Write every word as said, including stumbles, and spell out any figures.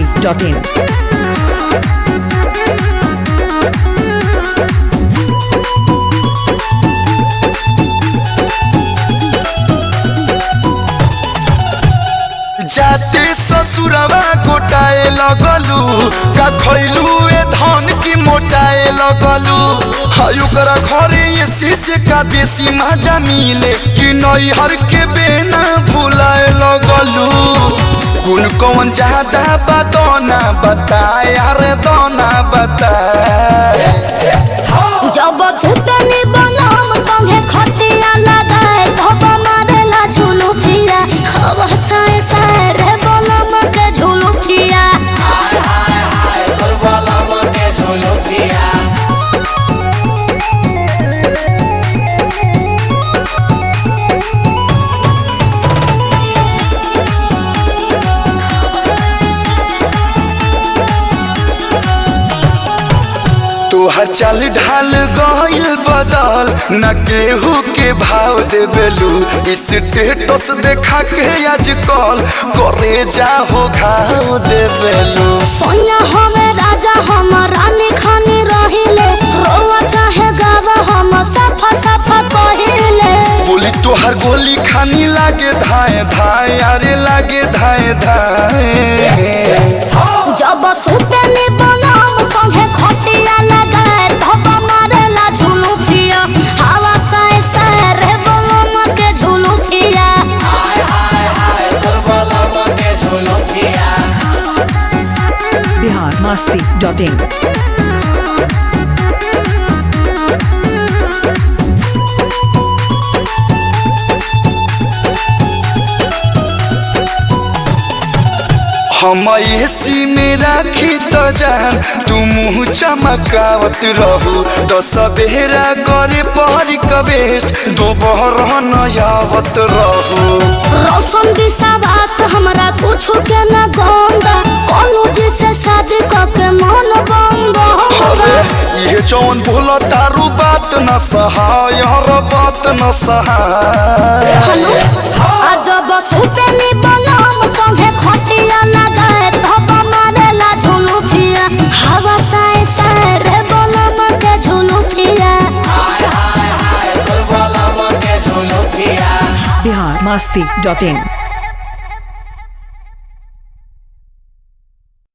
masti dot in. जाते ससुरवा गोटाए लगलू का खैलू ए धन की मोटाए लगलू हायु करा घरे ये शीशे का बेसी मजा मिले कि नैहर के बेना भुलाए लगलू कुल कौन ज्यादा बदौना बताए अरे दोना बताए जब सुतनी बनम संगे खटिया लगाए धब मारेला झुलू फिरा हवा साए साए रे बनम के झुलू फिरा हाय हाय हाय तोर बनम के झुलू फिरा तोहर चाल ढाल गइल बदल न केहू के भाव देबेलू स्टेटस देखा के आजकल करे जा हो घाव देबेलू सोनिया हमें राजा हम रानी खानी रहिले रोवा चाहे गावा हम सफा सफा कहिले बोली तोहर गोली खानी लागे धाए धाए अरे लागे धाए धाए जब सुतनी बनम संगे खटिया लगाए धब मारेला झुलू फिया हवा साए साए रे बनम के झुलू फिया हाय हाय हाय तोर बनम के झुलू फिया Bihar masti dot in. हम एसी में राखी तो जान तू मुँह चमकावत रहू तो सवेरा करे पहरी कबेस्ट दोपहर नयावत रहू रोशन विश्वास हमरा कुछो के न गंदा कोनो जिसे शादी करके मन बंद होगा ये जौन भूल तारू बात न सहाय हर बात न सहाय हनु आज बस सुतनी बनम संगे खटिया लगाए धब मारेला झुलू फिया हवा साए साए रे बनम के झुलू फिया हाय हाय हाय तोर बनम के झुलू फिया Bihar masti dot in.